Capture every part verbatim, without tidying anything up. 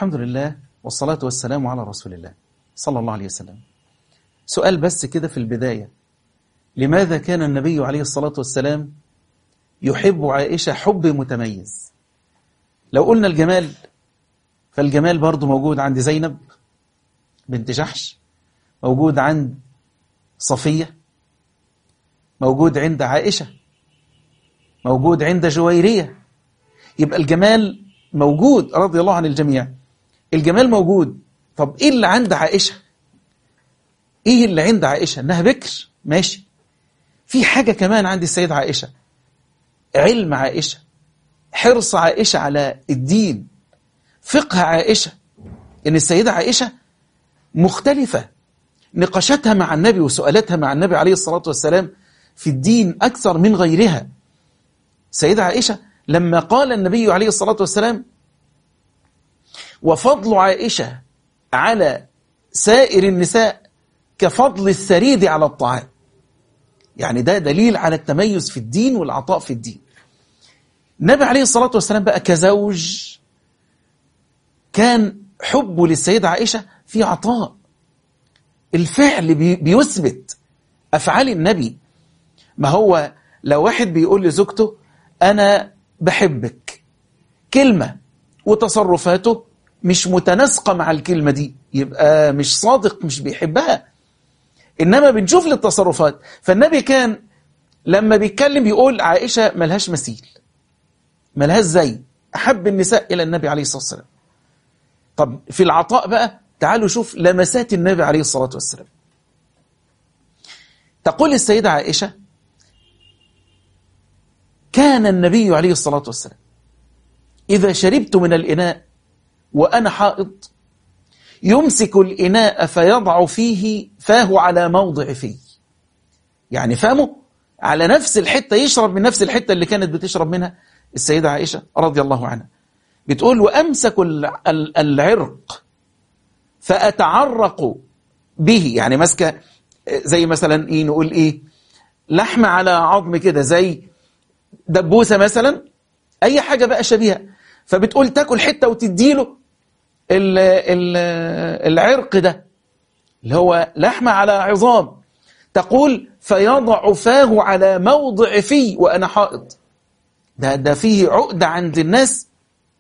الحمد لله والصلاة والسلام على رسول الله صلى الله عليه وسلم. سؤال بس كده في البداية، لماذا كان النبي عليه الصلاة والسلام يحب عائشة حب متميز؟ لو قلنا الجمال، فالجمال برضو موجود عند زينب بنت جحش، موجود عند صفية، موجود عند عائشة، موجود عند جويرية. يبقى الجمال موجود رضي الله عن الجميع، الجمال موجود. طب ايه اللي عند عائشة؟ ايه اللي عند عائشة؟ انها بكر، ماشي. في حاجة كمان عند السيدة عائشة، علم عائشة، حرص عائشة على الدين، فقه عائشة. ان السيدة عائشة مختلفة، نقاشاتها مع النبي وسؤالاتها مع النبي عليه الصلاة والسلام في الدين أكثر من غيرها. السيدة عائشة لما قال النبي عليه الصلاة والسلام وفضل عائشة على سائر النساء كفضل الثريد على الطعام، يعني ده دليل على التميز في الدين والعطاء في الدين. النبي عليه الصلاة والسلام بقى كزوج كان حبه للسيدة عائشة في عطاء، الفعل بي بيثبت أفعال النبي. ما هو لو واحد بيقول لزوجته أنا بحبك، كلمة وتصرفاته مش متناسقة مع الكلمة دي، يبقى مش صادق، مش بيحبها. إنما بنشوف للتصرفات. فالنبي كان لما بيتكلم بيقول عائشة ملهاش مثيل، ملهاش زي، أحب النساء إلى النبي عليه الصلاة والسلام. طب في العطاء بقى تعالوا شوف لمسات النبي عليه الصلاة والسلام. تقول السيدة عائشة كان النبي عليه الصلاة والسلام إذا شربت من الإناء وأنا حائض يمسك الإناء فيضع فيه فاه على موضع فيه، يعني فمه على نفس الحتة، يشرب من نفس الحتة اللي كانت بتشرب منها السيدة عائشة رضي الله عنها. بتقول وأمسك العرق فأتعرق به، يعني ماسكة زي مثلا إيه، نقول إيه، لحم على عظم كده، زي دبوسة مثلا، أي حاجة بقى شبيهة. فبتقول تاكل حتة وتديله ال ال العرق ده اللي هو لحم على عظام. تقول فيضع فاه على موضع فيه وأنا حائض. ده, ده فيه عقدة عند الناس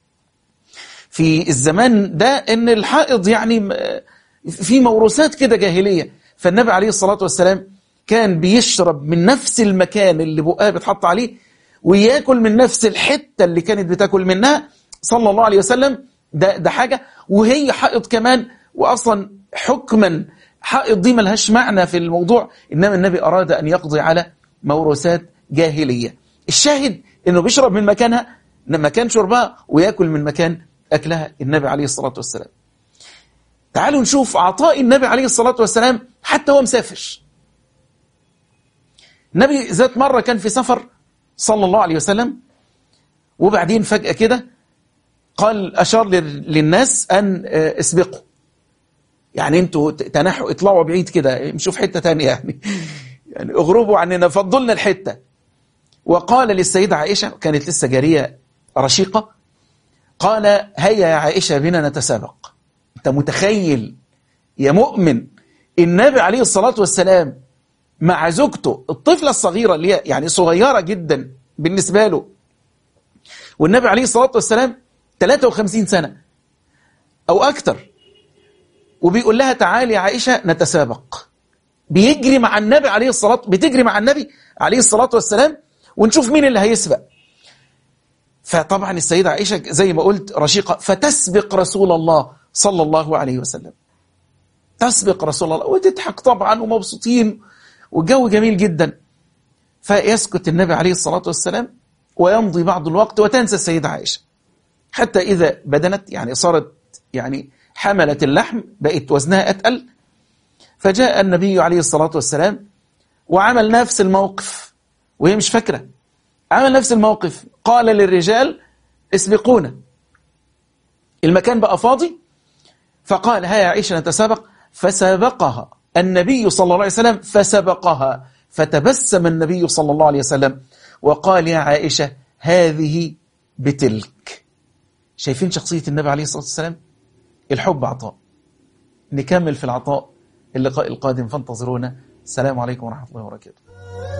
في الزمان ده، ان الحائض يعني في موروثات كده جاهلية. فالنبي عليه الصلاة والسلام كان بيشرب من نفس المكان اللي بقاه بتحط عليه، وياكل من نفس الحتة اللي كانت بتاكل منها صلى الله عليه وسلم. ده, ده حاجة، وهي حائض كمان. وأصلا حكما حائض دي ملهاش معنى في الموضوع، إنما النبي أراد أن يقضي على موروثات جاهلية. الشاهد إنه بيشرب من مكانها، من مكان شربها، وياكل من مكان أكلها النبي عليه الصلاة والسلام. تعالوا نشوف عطاء النبي عليه الصلاة والسلام حتى هو مسافر. النبي ذات مرة كان في سفر صلى الله عليه وسلم، وبعدين فجأة كده قال أشار للناس أن اسبقوا، يعني انتوا تنحوا، اطلعوا بعيد كده، امشوا في حتة تانية، يعني يعني اغربوا عننا، فضلنا الحتة. وقال للسيدة عائشة، كانت لسه جارية رشيقة، قال هيا يا عائشة بنا نتسابق. انت متخيل يا مؤمن النبي عليه الصلاة والسلام مع زوجته الطفلة الصغيرة اللي هي يعني صغيرة جدا بالنسبة له، والنبي عليه الصلاة والسلام ثلاثة وخمسين سنة أو أكثر، وبيقول لها تعالي يا عائشة نتسابق. بيجري مع النبي عليه الصلاة بتجري مع النبي عليه الصلاة والسلام، ونشوف مين اللي هيسبق. فطبعا السيدة عائشة زي ما قلت رشيقة، فتسبق رسول الله صلى الله عليه وسلم، تسبق رسول الله وتضحك طبعا ومبسوطين والجو جميل جدا. فيسكت النبي عليه الصلاة والسلام ويمضي بعض الوقت، وتنسى السيدة عائشة حتى إذا بدنت، يعني صارت يعني حملت اللحم، بقت وزنها أتقل. فجاء النبي عليه الصلاة والسلام وعمل نفس الموقف، وهي مش فاكرة، عمل نفس الموقف، قال للرجال اسبقونا، المكان بقى فاضي. فقال ها يا عائشة نتسابق، فسابقها النبي صلى الله عليه وسلم فسبقها، فتبسم النبي صلى الله عليه وسلم وقال يا عائشة هذه بتلك. شايفين شخصية النبي عليه الصلاة والسلام؟ الحب عطاء. نكمل في العطاء اللقاء القادم، فانتظرونا. السلام عليكم ورحمة الله وبركاته.